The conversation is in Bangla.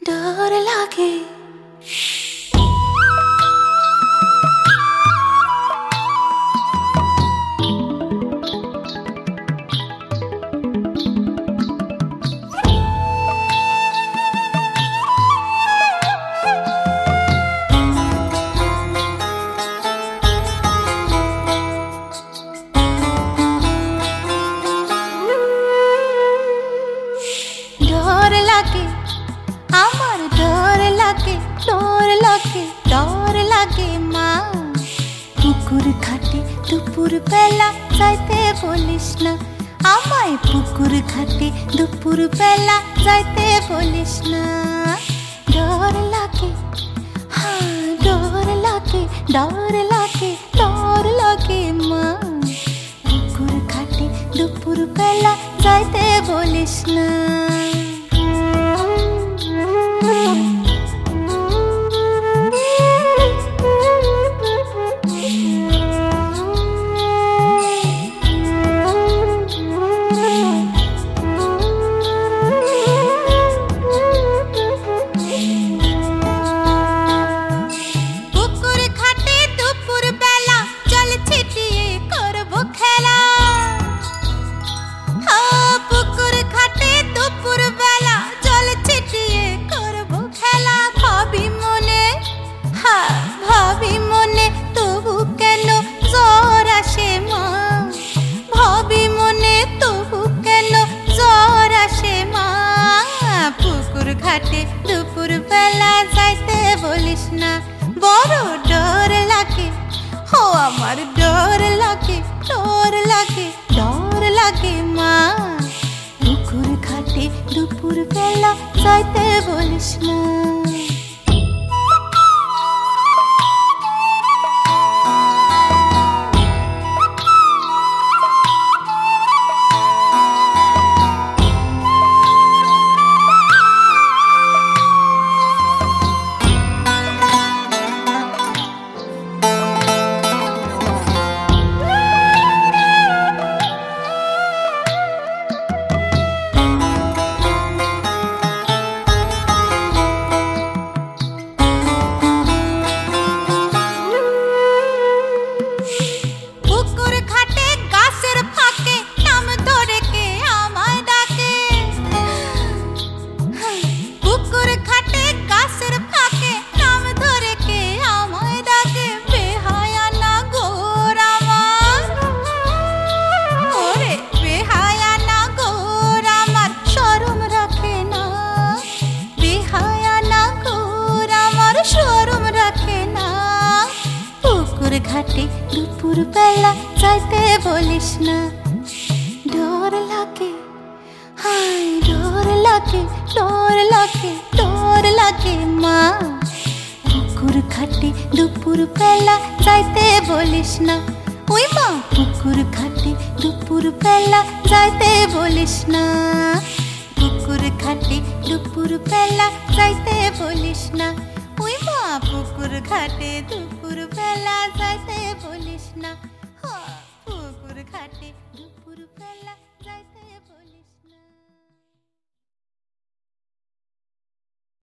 डर लागे আমার ডর লাগে ডর লাগে মা পুকুর ঘাটে দুপুর বেলা যাইতে বলিস না আমায় পুকুর ঘাটে দুপুর বেলা যাইতে বলিস না ডর লাগে ডর লাগে ডর লাগে মা পুকুর ঘাটে দুপুর বেলা যাইতে বলিস না ঘাটে দুপুর বেলা যাইতে বলিস না বড় ডর লাগে ও আমার ডর লাগে মা পুকুর ঘাটে দুপুর বেলা যাইতে বলিস না ঘাটে দুপুর বেলা যাইতে বলিস না ডর লাগে ডর লাগে মা পুকুর ঘাটে দুপুর বেলা যাইতে বলিস না ওই মা পুকুর ঘাটে দুপুর বেলা যাইতে বলিস না পুকুর ঘাটে দুপুর বেলা যাইতে বলিস না ওই মা পুকুর ঘাটে দুপুর বেলা যাইতে বলিস না পুকুর ঘাটে দুপুর বেলা যাইতে বলিস